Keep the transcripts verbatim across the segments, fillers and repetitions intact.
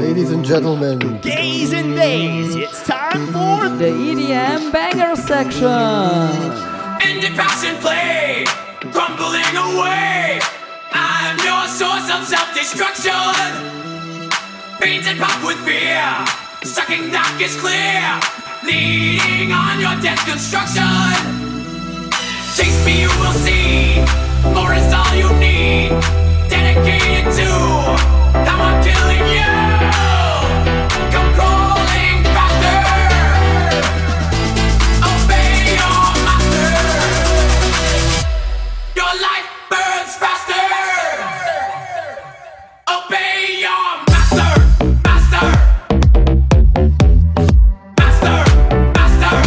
Ladies and gentlemen, gays and days, it's time for the E D M banger section. And the passion play, crumbling away. I'm your source of self-destruction. Veins that pop with fear, sucking dark is clear, leading on your death construction. Taste me, you will see. More is all you need. Dedicated to how I'm killing you. Come crawling faster. Obey your master. Your life burns faster. Obey your master. Master. Master. Master.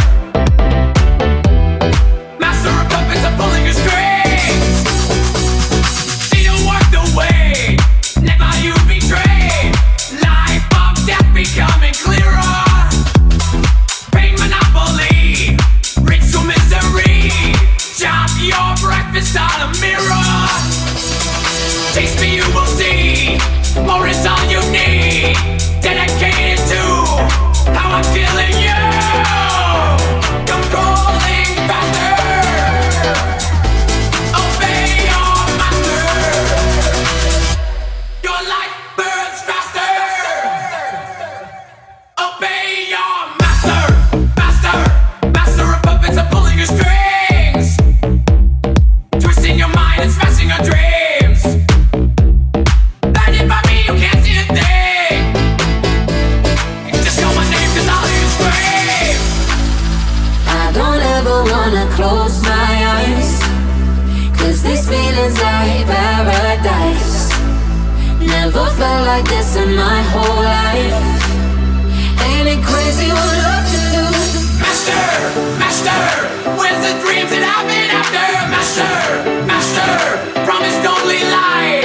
Master of puppets are pulling your strings. See you walk the way. Never you betray. Life of death becoming clearer. Pain monopoly. Ritual misery. Chop your breakfast on a mirror. Taste me, you will see. More is all you need. Dedicated to how I'm feeling you. Come crawling faster. Obey your master. Your life burns faster. Obey your master. Master. Master of puppets are pulling your strings. Twisting your mind and smashing your dreams. Blinded by me, you can't see a thing. Just call my name, cause I'll hear you scream. I don't ever wanna close my eyes, cause this feeling's like paradise. Never felt like this in my whole life. Ain't it crazy what love can do? Master, master, where's the dreams that I've been after? Master, master, promised only life.